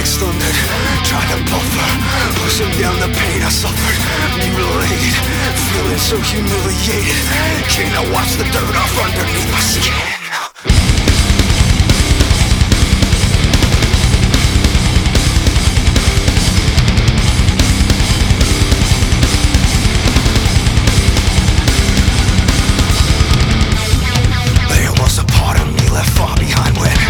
stunted, trying to buffer, pushing down the pain I suffered. Mutilated, feeling so humiliated. Can't I watch the dirt off underneath my skin?